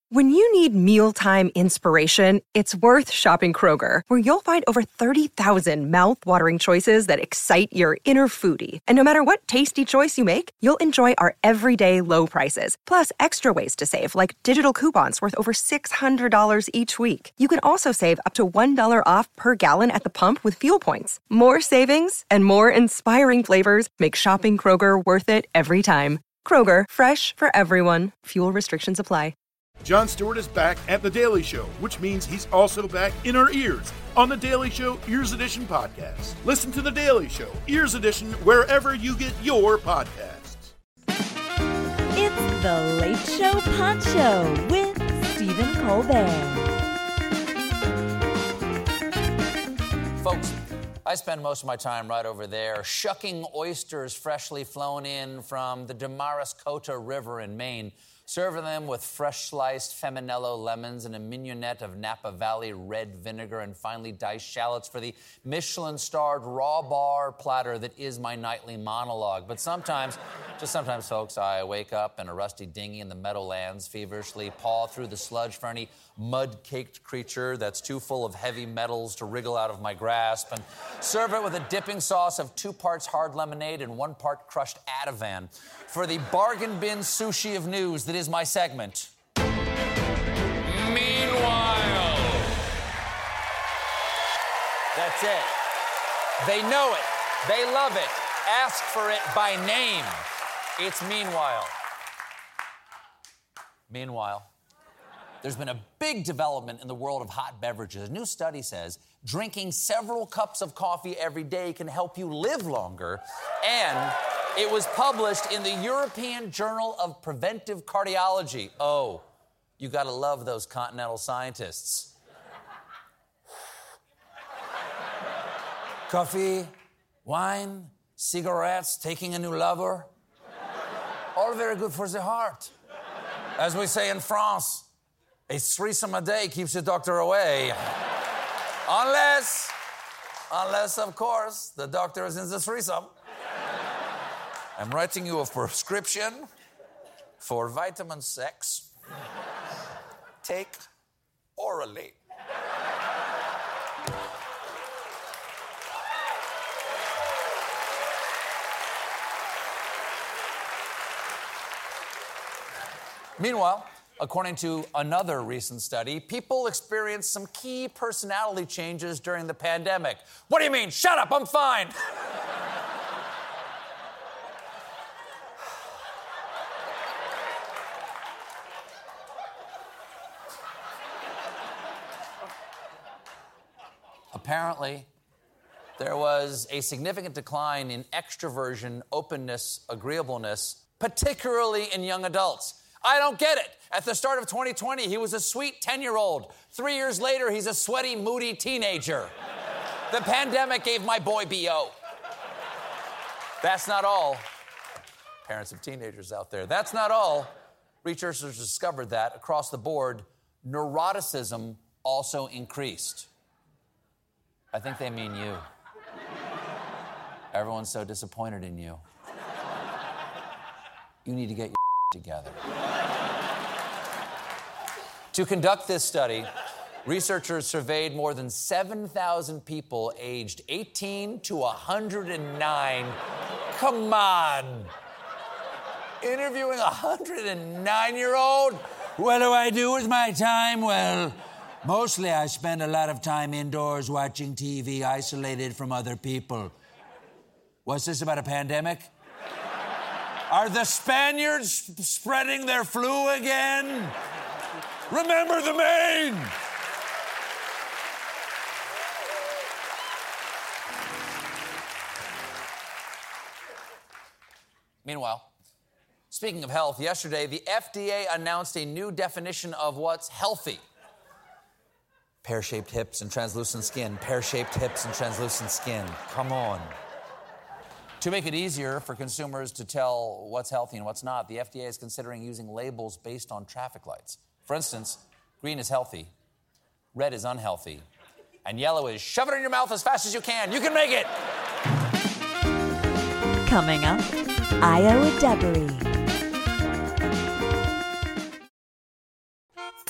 When you need mealtime inspiration, it's worth shopping Kroger, where you'll find over 30,000 mouth-watering choices that excite your inner foodie. And no matter what tasty choice you make, you'll enjoy our everyday low prices, plus extra ways to save, like digital coupons worth over $600 each week. You can also save up to $1 off per gallon at the pump with fuel points. More savings and more inspiring flavors make shopping Kroger worth it every time. Kroger, fresh for everyone. Fuel restrictions apply. Jon Stewart is back at The Daily Show, which means he's also back in our ears on The Daily Show Ears Edition podcast. Listen to The Daily Show Ears Edition wherever you get your podcasts. It's The Late Show Pod Show with Stephen Colbert. Folks, I spend most of my time right over there shucking oysters freshly flown in from the Damariscotta River in Maine, serving them with fresh-sliced Feminello lemons and a mignonette of Napa Valley red vinegar, and finely diced shallots for the Michelin-starred raw bar platter that is my nightly monologue. But sometimes, folks, I wake up in a rusty dinghy in the Meadowlands, feverishly paw through the sludge for any mud-caked creature that's too full of heavy metals to wriggle out of my grasp, and serve it with a dipping sauce of 2 parts hard lemonade and 1 part crushed Ativan for the bargain bin sushi of news that is my segment. Meanwhile. That's it. They know it. They love it. Ask for it by name. It's Meanwhile. Meanwhile, there's been a big development in the world of hot beverages. A new study says drinking several cups of coffee every day can help you live longer, and it was published in the European Journal of Preventive Cardiology. Oh, you gotta love those continental scientists. Coffee, wine, cigarettes, taking a new lover, all very good for the heart. As we say in France, a threesome a day keeps the doctor away. Unless, of course, the doctor is in the threesome. I'm writing you a prescription for vitamin 6. Take orally. Meanwhile, according to another recent study, people experienced some key personality changes during the pandemic. What do you mean? Shut up, I'm fine. Apparently, there was a significant decline in extroversion, openness, agreeableness, particularly in young adults. I don't get it. At the start of 2020, he was a sweet 10-year-old. 3 years later, he's a sweaty, moody teenager. The pandemic gave my boy B.O. That's not all. Parents of teenagers out there, that's not all. Researchers discovered that, across the board, neuroticism also increased. I think they mean you. Everyone's so disappointed in you. You need to get your together. To conduct this study, researchers surveyed more than 7,000 people aged 18 to 109. Come on. Interviewing a 109-year-old? What do I do with my time? Well, mostly I spend a lot of time indoors watching TV, isolated from other people. What's this about a pandemic? Are the Spaniards spreading their flu again? Remember the Maine! Meanwhile, speaking of health, yesterday the FDA announced a new definition of what's healthy. Pear-shaped hips and translucent skin. Pear-shaped hips and translucent skin. Come on. To make it easier for consumers to tell what's healthy and what's not, the FDA is considering using labels based on traffic lights. For instance, green is healthy, red is unhealthy, and yellow is shove it in your mouth as fast as you can. You can make it! Coming up, Io Debris.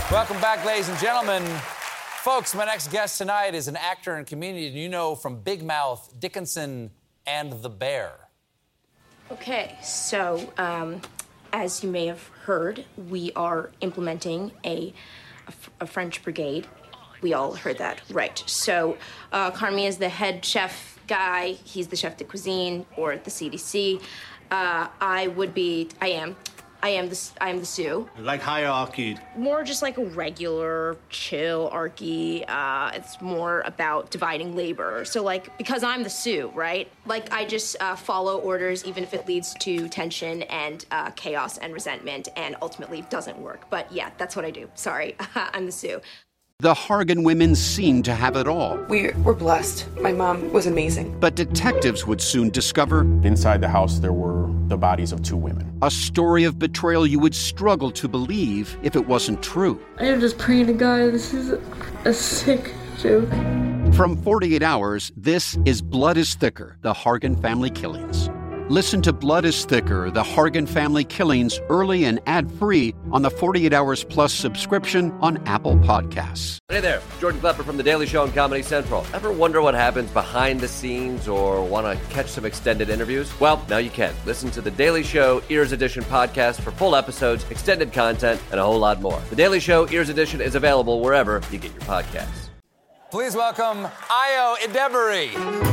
Welcome back, ladies and gentlemen. Folks, my next guest tonight is an actor and comedian you know from Big Mouth, Dickinson, and The Bear. Okay, so as you may have heard, we are implementing a French brigade. We all heard that, right? So Carmi is the head chef guy. He's the chef de cuisine or the CDC. I am the Sue. Like hierarchy. More just like a regular, chill archy. It's more about dividing labor. So, like, because I'm the Sue, right? Like, I just follow orders even if it leads to tension and chaos and resentment and ultimately doesn't work. But yeah, that's what I do. Sorry, I'm the Sue. The Hargan women seemed to have it all. We're blessed. My mom was amazing. But detectives would soon discover... Inside the house, there were the bodies of 2 women. A story of betrayal you would struggle to believe if it wasn't true. I am just praying to God, this is a sick joke. From 48 Hours, this is Blood is Thicker, the Hargan family killings. Listen to Blood is Thicker, the Hargan family killings early and ad-free on the 48 Hours Plus subscription on Apple Podcasts. Hey there, Jordan Klepper from The Daily Show on Comedy Central. Ever wonder what happens behind the scenes or want to catch some extended interviews? Well, now you can. Listen to The Daily Show Ears Edition podcast for full episodes, extended content, and a whole lot more. The Daily Show Ears Edition is available wherever you get your podcasts. Please welcome Ayo Edebiri.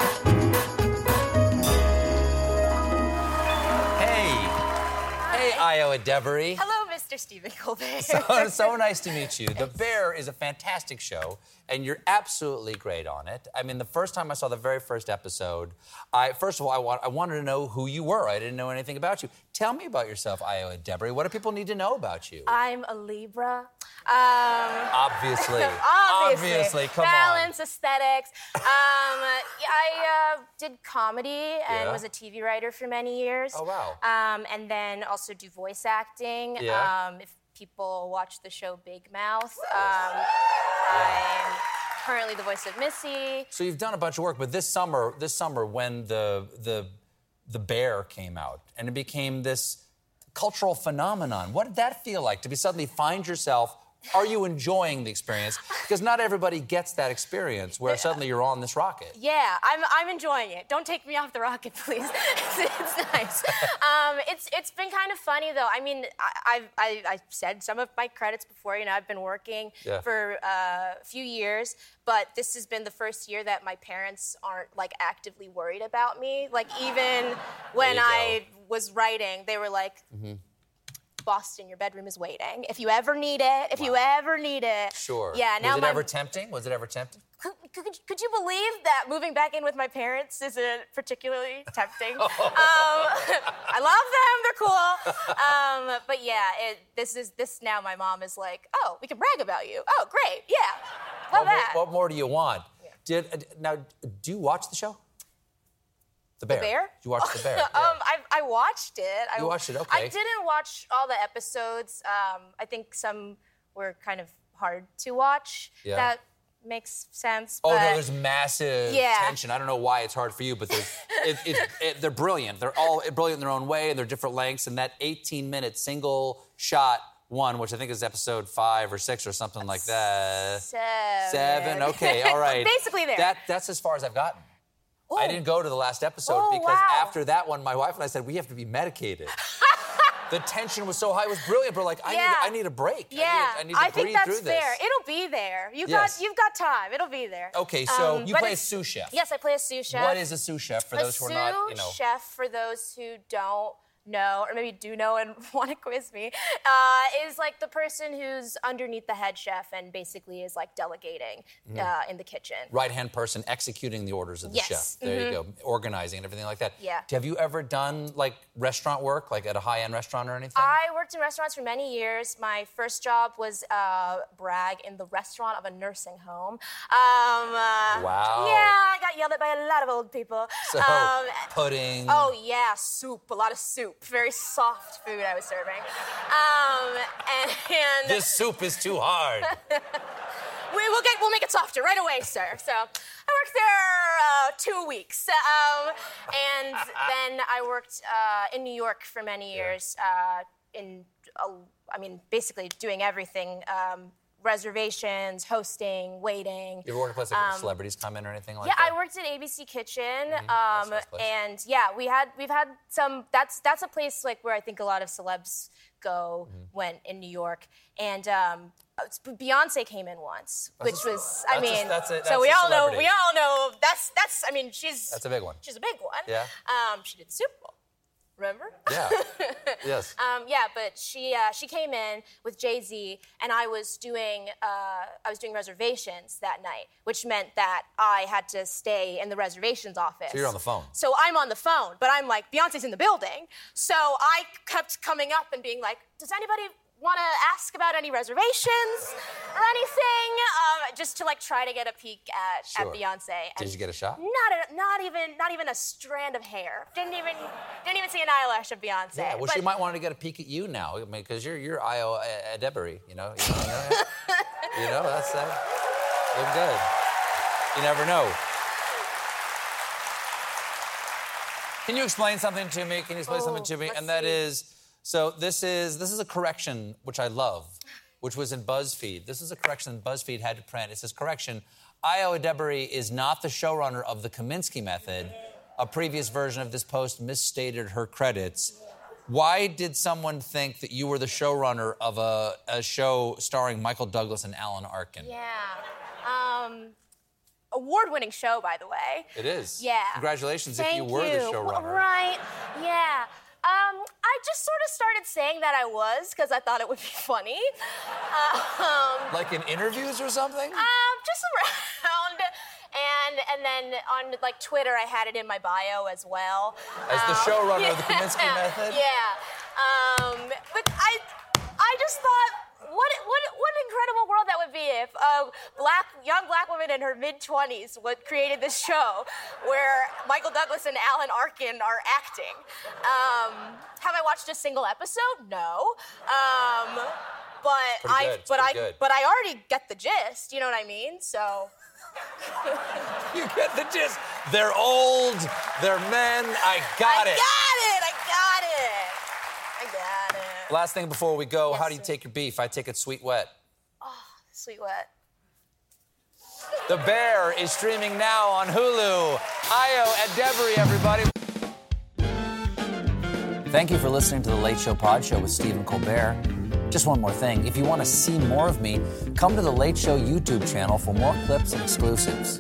Ayo Edebiri. Hello, Mr. Stephen Colbert. So nice to meet you. The Bear is a fantastic show, and you're absolutely great on it. I mean, the first time I saw the very first episode, I wanted to know who you were. I didn't know anything about you. Tell me about yourself, Ayo Edebiri. What do people need to know about you? I'm a Libra. Obviously. Obviously. Come Balance, aesthetics. I did comedy and was a TV writer for many years. Oh, wow. And then also do voice acting. If people watch the show Big Mouth, I'm currently the voice of Missy. So you've done a bunch of work, but this summer when the Bear came out and it became this cultural phenomenon, what did that feel like to suddenly find yourself? Are you enjoying the experience? Because not everybody gets that experience where suddenly you're on this rocket. Yeah, I'm enjoying it. Don't take me off the rocket, please. It's nice. It's been kind of funny though. I mean, I've said some of my credits before. You know, I've been working for a few years, but this has been the first year that my parents aren't like actively worried about me. Like even when I was writing, they were like. Mm-hmm. Boston, your bedroom is waiting. If you ever need it. Sure. Yeah. Now Was it ever tempting? Could you believe that moving back in with my parents isn't particularly tempting? I love them. They're cool. But yeah, this now my mom is like, oh, we can brag about you. Oh, great. Yeah. Love that. What more do you want? Yeah. Do you watch the show? The Bear. The Bear? You watched The Bear. Yeah. I watched it. You watched it, okay. I didn't watch all the episodes. I think some were kind of hard to watch. Yeah. That makes sense. Oh, no, there's massive tension. I don't know why it's hard for you, but they're brilliant. They're all brilliant in their own way, and they're different lengths. And that 18-minute single shot one, which I think is episode 5 or 6 or something like that. 7. Okay, all right. Basically there. That's as far as I've gotten. I didn't go to the last episode because after that one, my wife and I said, we have to be medicated. The tension was so high. It was brilliant, but I need a break. Yeah, I need to breathe through this. I think that's fair. It'll be there. You've got time. It'll be there. Okay, so you play a sous chef. Yes, I play a sous chef. What is a sous chef for those who are not, A sous chef, for those who don't know, or maybe do know and want to quiz me, is like the person who's underneath the head chef and basically is like delegating in the kitchen. Right-hand person executing the orders of the chef. There you go. Organizing and everything like that. Yeah. Have you ever done like restaurant work, like at a high-end restaurant or anything? I worked in restaurants for many years. My first job was brag in the restaurant of a nursing home. Wow. Yeah, I got yelled at by a lot of old people. So pudding. Oh yeah, soup. A lot of soup. Very soft food I was serving. And this soup is too hard. We'll make it softer right away, sir. So I worked there 2 weeks. And then I worked in New York for many years, basically doing everything. Reservations, hosting, waiting. You ever worked at a place like celebrities come in or anything like that? Yeah, I worked at ABC Kitchen, and yeah, we've had some. That's a place like where I think a lot of celebs go when in New York, and Beyonce came in once, which was so we all know that's she's a big one. She's a big one. Yeah. She did the Super Bowl. Remember? Yeah. Yes. But she came in with Jay-Z, and I was doing reservations that night, which meant that I had to stay in the reservations office. So you're on the phone. So I'm on the phone, but I'm like, Beyonce's in the building. So I kept coming up and being like, does anybody want to ask about any reservations or anything? Just to like try to get a peek at Beyonce. And did you get a shot? Not even a strand of hair. Didn't even see an eyelash of Beyonce. Yeah, well, she might want to get a peek at you now, because you're Ayo Edebiri, you know. That's look good. You never know. Can you explain something to me? And that is. So this is a correction, which I love, which was in BuzzFeed. This is a correction that BuzzFeed had to print. It says, correction, Ayo Edebiri is not the showrunner of The Kominsky Method. A previous version of this post misstated her credits. Why did someone think that you were the showrunner of a show starring Michael Douglas and Alan Arkin? Yeah. Award-winning show, by the way. It is. Yeah. Congratulations if you were the showrunner. Right, yeah. I just sort of started saying that I was because I thought it would be funny. Like in interviews or something? Just around. And then on like Twitter, I had it in my bio as well. As the showrunner of The Kominsky Method? Yeah. But I just thought, what an incredible world that would be if a young black woman in her mid-20s created this show where Michael Douglas and Alan Arkin are acting. Have I watched a single episode? No. But I already get the gist, you know what I mean? So you get the gist. They're old, they're men, I got it. Last thing before we go, how do you take your beef? I take it sweet wet. Oh, sweet wet. The Bear is streaming now on Hulu. Ayo Edebiri, everybody. Thank you for listening to The Late Show Pod Show with Stephen Colbert. Just one more thing. If you want to see more of me, come to The Late Show YouTube channel for more clips and exclusives.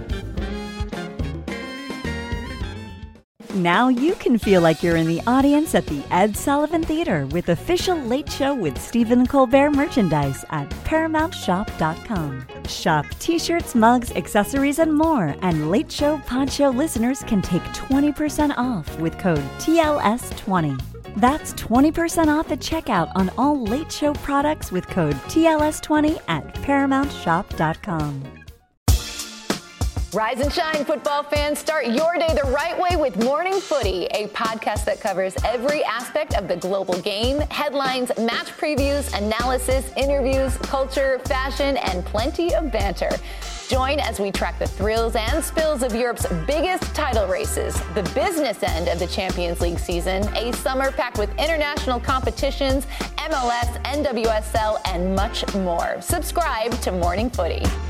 Now you can feel like you're in the audience at the Ed Sullivan Theater with official Late Show with Stephen Colbert merchandise at ParamountShop.com. Shop t-shirts, mugs, accessories, and more. And Late Show Pod Show listeners can take 20% off with code TLS20. That's 20% off at checkout on all Late Show products with code TLS20 at ParamountShop.com. Rise and shine, football fans. Start your day the right way with Morning Footy, a podcast that covers every aspect of the global game, headlines, match previews, analysis, interviews, culture, fashion, and plenty of banter. Join as we track the thrills and spills of Europe's biggest title races, the business end of the Champions League season, a summer packed with international competitions, MLS, NWSL, and much more. Subscribe to Morning Footy.